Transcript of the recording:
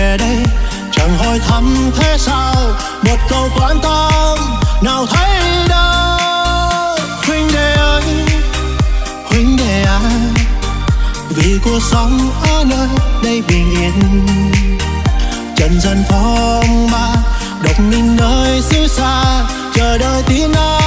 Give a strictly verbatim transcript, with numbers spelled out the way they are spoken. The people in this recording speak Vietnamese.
về đây, chẳng hỏi thăm thế sao, một câu quan tâm nào thấy đâu. Huynh đệ ơi, huynh đệ à, vì cuộc sống ở nơi đây bình yên, trần dân phong ba độc mình nơi xứ xa, chờ đợi tin ai